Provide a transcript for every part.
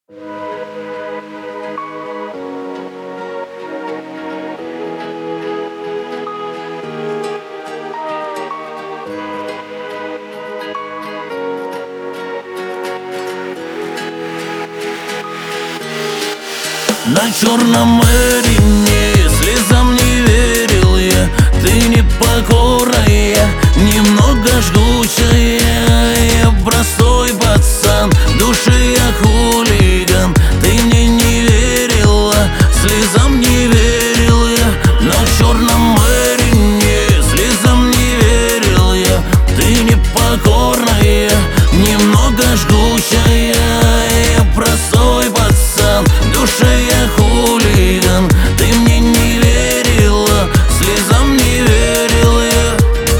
На черном Мэрине слезам не верил я. Ты непокорная, немного жгучая. Я простой пацан, в душе я хулиган. Ты мне не верила, слезам не верил я. На черном Мэрине слезам не верил я. Ты непокорная, немного жгучая. Я простой пацан, в душе я хулиган. Ты мне не верила, слезам не верил я.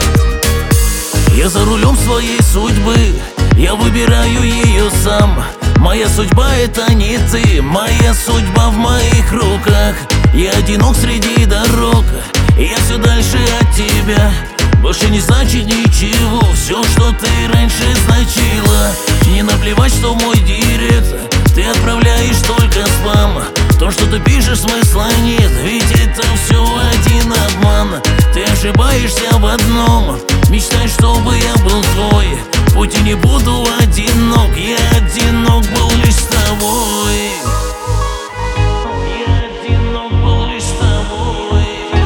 Я за рулем своей судьбы, я выбираю ее сам. Моя судьба — это не ты, моя судьба в моих руках. Я одинок среди дорог, я все дальше от тебя. Больше не значит ничего все, что ты раньше значила. Не наплевать, что мой директ ты отправляешь только спам. То, что ты пишешь, смысла нет, ведь это все один обман. Ты ошибаешься в одном, мечтай, чтобы я был твой. В пути не буду одинок, я одинок был лишь с тобой. Я одинок был лишь с тобой.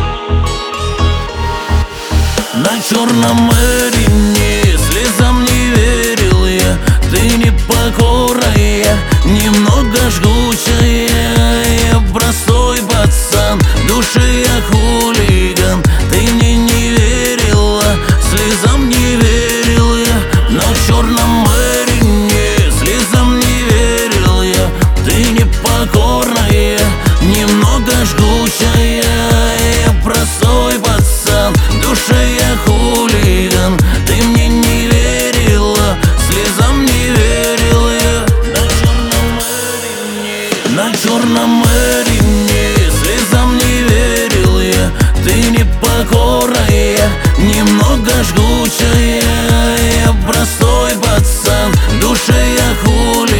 На черном Мэрине слезам не верил я. Ты непокорная, немного жгучая. Я простой пацан, в душе я хулиган. Ты мне не верила, слезам не верил я. На черном Мэрине слезам не верил я. Ты непокорная, немного жгучая. Я простой пацан, в душе я хулиган. Ты мне не верила, слезам не верил я. На черном Мэрине слезам не верил я. Ты непокорная, немного жгучая. Я простой пацан, в душе я хулиган.